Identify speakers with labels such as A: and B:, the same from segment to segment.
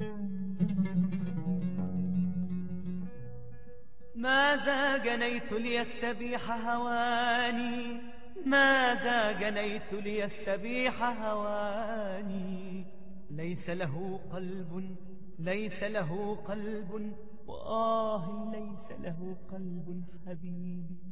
A: ماذا جنيت ليستبيح هواني، ماذا جنيت ليستبيح هواني. ليس له قلب، ليس له قلب، وآه ليس له قلب حبيبي.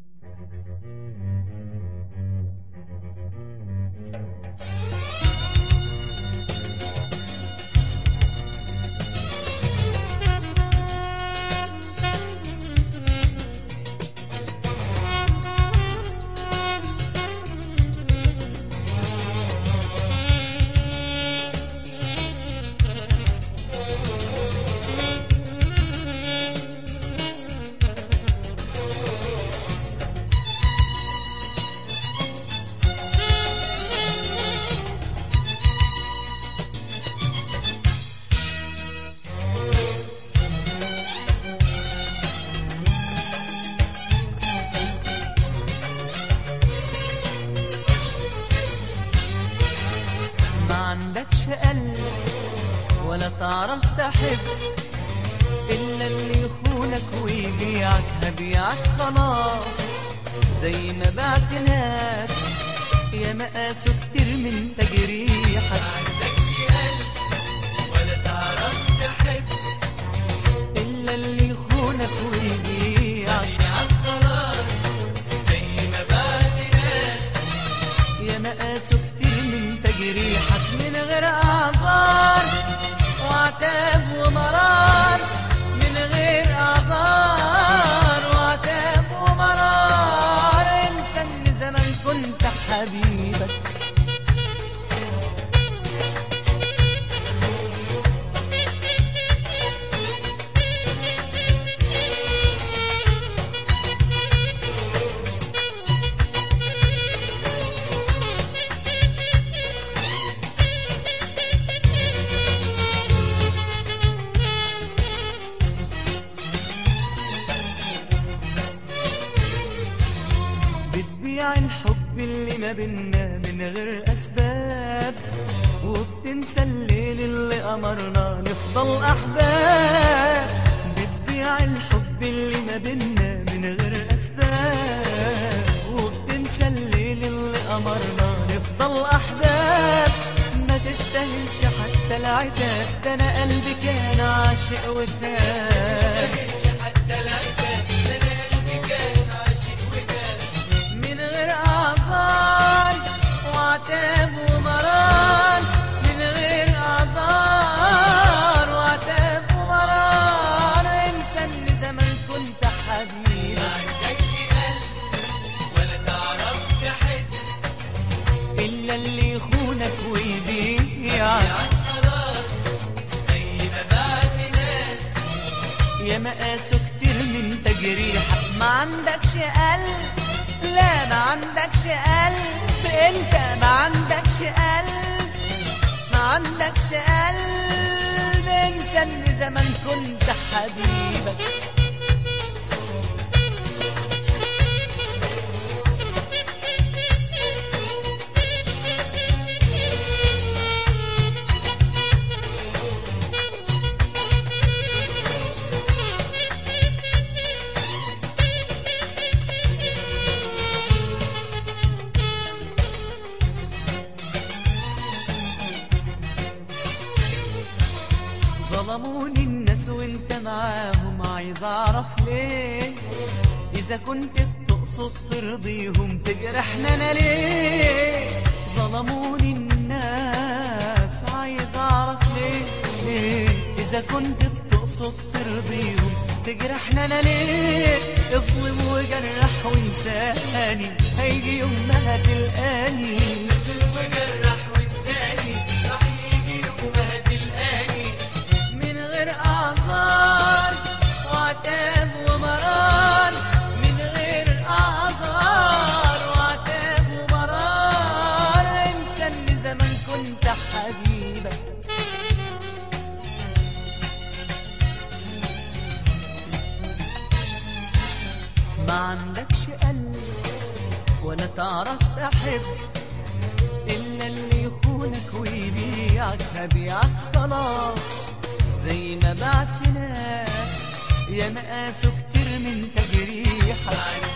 A: عندكش قلب ولا تعرف تحب، إلا اللي يخونك ويبيعك. هبيعك خلاص زي ما بعت ناس يا مقاسه كتير من تجريحك.
B: عندكش قلب ولا تعرف تحب،
A: إلا اللي يخونك ويبيعك.
B: هبيعك خلاص زي ما بعت ناس
A: يا مقاسه كتير من تجريحك. من غير اعذار وعتاب ومرار، من غير اعذار وعتاب ومرار. انسى ان زمان كنت حبيبك. بتبيع الحب اللي ما بينا من غير أسباب، وبتنسى الليل اللي أمرنا نفضل أحباب. بتبيع الحب اللي ما بينا من غير أسباب، وبتنسى الليل اللي أمرنا نفضل أحباب. ما تستاهلش حتى العتاب، ده أنا قلبي كان عاشق وتاب.
B: حتى العتاب، ده أنا قلبي كان عاشق وتاب.
A: من غير أعذار وعتاب ومرار، من غير أعذار وعتاب ومرار. انسى ان زمان كنت حبيبك.
B: ما عندكش قلب ولا تعرف تحب،
A: إلا اللي يخونك ويبيعك.
B: خلاص زي ما بعت ناس
A: يا مقاسه كتير من تجريحك. ما عندكش قلب، لا ما عندكش قلب، انت ما عندكش قلب، ما عندكش قلب. انسى ان زمان كنت حبيبك. ظلموني الناس وانت معاهم، عايز اعرف ليه؟ اذا كنت بتقصد ترضيهم تجرحنا انا ليه؟ ظلموني الناس عايز اعرف ليه؟ اذا كنت بتقصد ترضيهم تجرحنا انا ليه؟ اظلم وجرح وانساني، هيجي يوم ما هتلقاني.
B: وجرح وانساني، راح يجي يوم ما هتلقاني.
A: من غير اعذار وعتاب ومرار، من غير اعذار وعتاب ومرار. انسى ان زمان كنت حبيبك. ما عندكش قلب ولا تعرف تحب، إلا اللي يخونك ويبيعك. هبيعك خلاص زي يا مقاسه كتير من تجريحك.